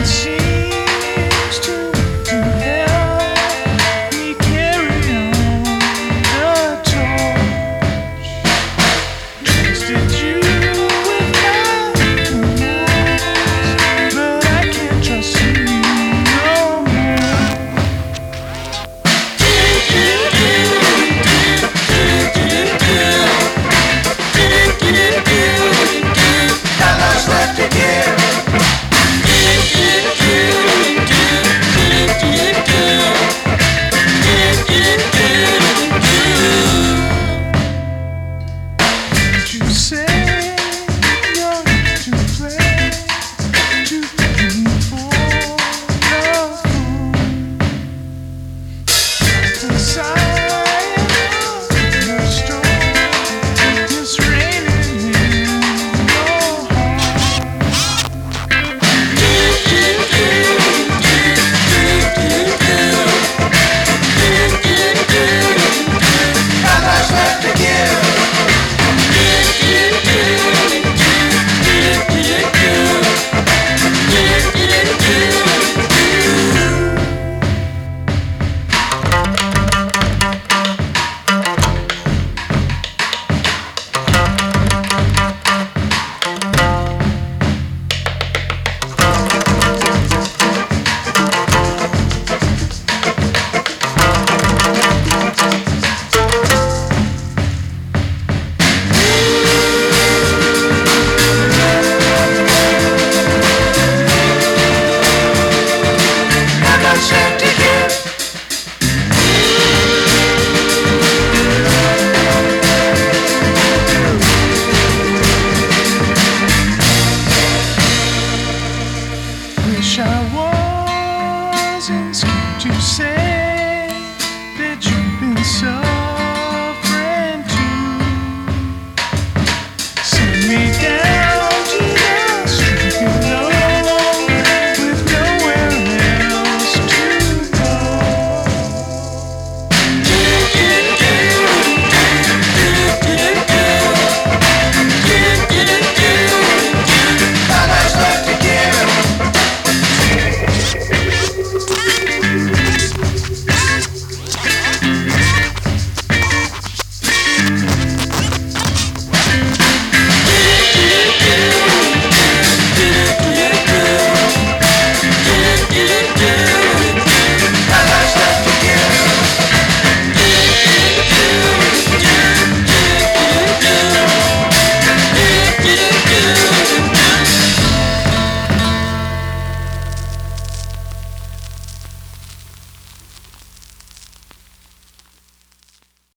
seems to help me carry on the torch. Trusted you with my moves, but I can't trust you no more. Not much left to give. You say you're to play, to be for your fool. The sign of your storm is raining in your heart. Not much left to give. Wish I wasn't scared to say